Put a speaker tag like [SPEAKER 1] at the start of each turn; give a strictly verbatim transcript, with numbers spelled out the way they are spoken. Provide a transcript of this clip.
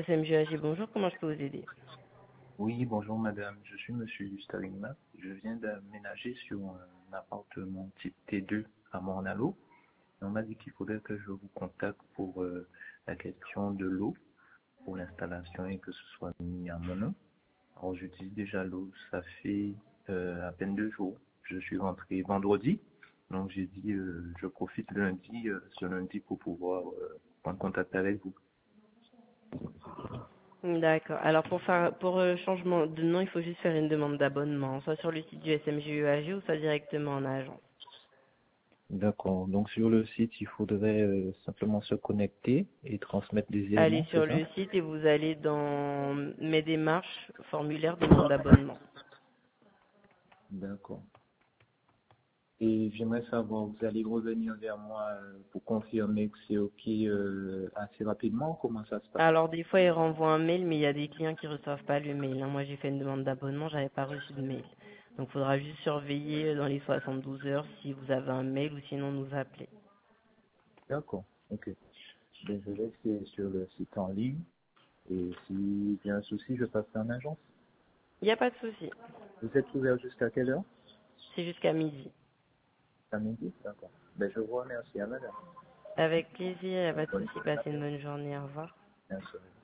[SPEAKER 1] S M G A G, bonjour, comment je peux vous aider?
[SPEAKER 2] Oui, bonjour madame, je suis monsieur Starima. Je viens d'aménager sur un appartement type T deux à Mornalo. On m'a dit qu'il faudrait que je vous contacte pour euh, la question de l'eau, pour l'installation et que ce soit mis à mon nom. Alors j'utilise déjà l'eau, ça fait euh, à peine deux jours. Je suis rentré vendredi, donc j'ai dit euh, je profite lundi, euh, ce lundi pour pouvoir euh, prendre contact avec vous.
[SPEAKER 1] D'accord. Alors pour faire pour euh, changement de nom, il faut juste faire une demande d'abonnement, soit sur le site du S M G A G ou soit directement en agence.
[SPEAKER 2] D'accord. Donc sur le site, il faudrait euh, simplement se connecter et transmettre des
[SPEAKER 1] Allez
[SPEAKER 2] éléments, c'est
[SPEAKER 1] sur
[SPEAKER 2] ça?
[SPEAKER 1] le site et vous allez dans mes démarches, formulaire demande d'abonnement.
[SPEAKER 2] D'accord. Et j'aimerais savoir, vous allez revenir vers moi euh, pour confirmer que c'est OK euh, assez rapidement, comment ça se passe?
[SPEAKER 1] Alors des fois ils renvoient un mail, mais il y a des clients qui reçoivent pas le mail, hein. Moi j'ai fait une demande d'abonnement, j'avais pas reçu de mail. Donc il faudra juste surveiller dans les soixante-douze heures si vous avez un mail ou sinon nous appeler.
[SPEAKER 2] D'accord, OK. Ben, je vais essayer sur le site en ligne et s'il y a un souci, je passerai en agence.
[SPEAKER 1] Il n'y a pas de souci.
[SPEAKER 2] Vous êtes ouvert jusqu'à quelle heure?
[SPEAKER 1] C'est jusqu'à midi.
[SPEAKER 2] À midi? D'accord. Ben, je vous remercie, à madame.
[SPEAKER 1] Avec plaisir, il n'y a pas de
[SPEAKER 2] Bonne
[SPEAKER 1] souci.
[SPEAKER 2] journée,
[SPEAKER 1] Passez une
[SPEAKER 2] madame.
[SPEAKER 1] bonne journée. Au revoir.
[SPEAKER 2] Merci.